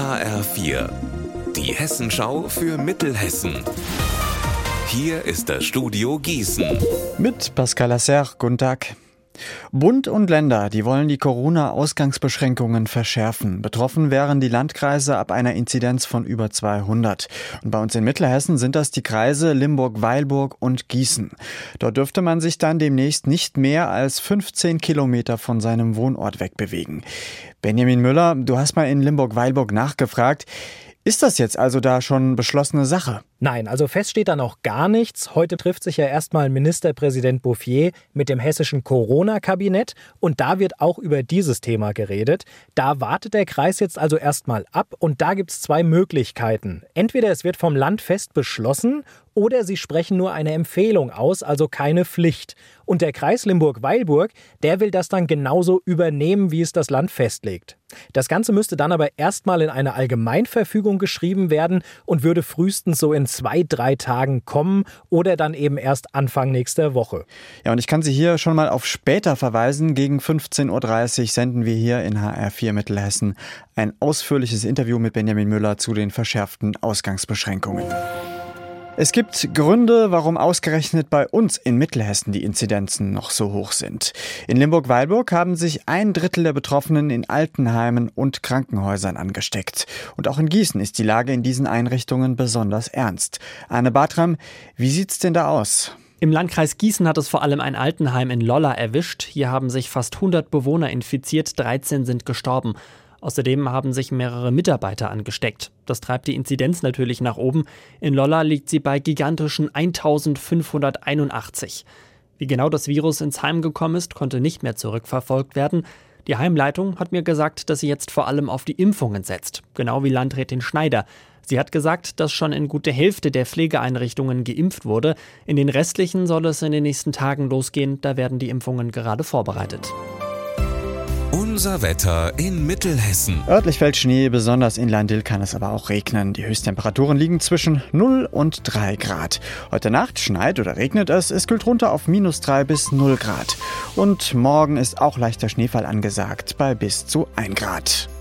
HR4, die Hessenschau für Mittelhessen. Hier ist das Studio Gießen. Mit Pascal Lasser, guten Tag. Bund und Länder, die wollen die Corona-Ausgangsbeschränkungen verschärfen. Betroffen wären die Landkreise ab einer Inzidenz von über 200. Und bei uns in Mittelhessen sind das die Kreise Limburg-Weilburg und Gießen. Dort dürfte man sich dann demnächst nicht mehr als 15 Kilometer von seinem Wohnort wegbewegen. Benjamin Müller, du hast mal in Limburg-Weilburg nachgefragt. Ist das jetzt also da schon beschlossene Sache? Nein, also fest steht da noch gar nichts. Heute trifft sich ja erstmal Ministerpräsident Bouffier mit dem hessischen Corona-Kabinett und da wird auch über dieses Thema geredet. Da wartet der Kreis jetzt also erstmal ab und da gibt es zwei Möglichkeiten. Entweder es wird vom Land fest beschlossen oder sie sprechen nur eine Empfehlung aus, also keine Pflicht. Und der Kreis Limburg-Weilburg, der will das dann genauso übernehmen, wie es das Land festlegt. Das Ganze müsste dann aber erstmal in eine Allgemeinverfügung geschrieben werden und würde frühestens so in 2-3 Tagen kommen oder dann eben erst Anfang nächster Woche. Ja, und ich kann Sie hier schon mal auf später verweisen. Gegen 15.30 Uhr senden wir hier in HR4 Mittelhessen ein ausführliches Interview mit Benjamin Müller zu den verschärften Ausgangsbeschränkungen. Es gibt Gründe, warum ausgerechnet bei uns in Mittelhessen die Inzidenzen noch so hoch sind. In Limburg-Weilburg haben sich 1/3 der Betroffenen in Altenheimen und Krankenhäusern angesteckt. Und auch in Gießen ist die Lage in diesen Einrichtungen besonders ernst. Arne Bartram, wie sieht's denn da aus? Im Landkreis Gießen hat es vor allem ein Altenheim in Lolla erwischt. Hier haben sich fast 100 Bewohner infiziert, 13 sind gestorben. Außerdem haben sich mehrere Mitarbeiter angesteckt. Das treibt die Inzidenz natürlich nach oben. In Lolla liegt sie bei gigantischen 1581. Wie genau das Virus ins Heim gekommen ist, konnte nicht mehr zurückverfolgt werden. Die Heimleitung hat mir gesagt, dass sie jetzt vor allem auf die Impfungen setzt. Genau wie Landrätin Schneider. Sie hat gesagt, dass schon in gut der Hälfte der Pflegeeinrichtungen geimpft wurde. In den restlichen soll es in den nächsten Tagen losgehen. Da werden die Impfungen gerade vorbereitet. Unser Wetter in Mittelhessen. Örtlich fällt Schnee, besonders in Landil kann es aber auch regnen. Die Höchsttemperaturen liegen zwischen 0 und 3 Grad. Heute Nacht schneit oder regnet es. Es kühlt runter auf -3 bis 0 Grad. Und morgen ist auch leichter Schneefall angesagt bei bis zu 1 Grad.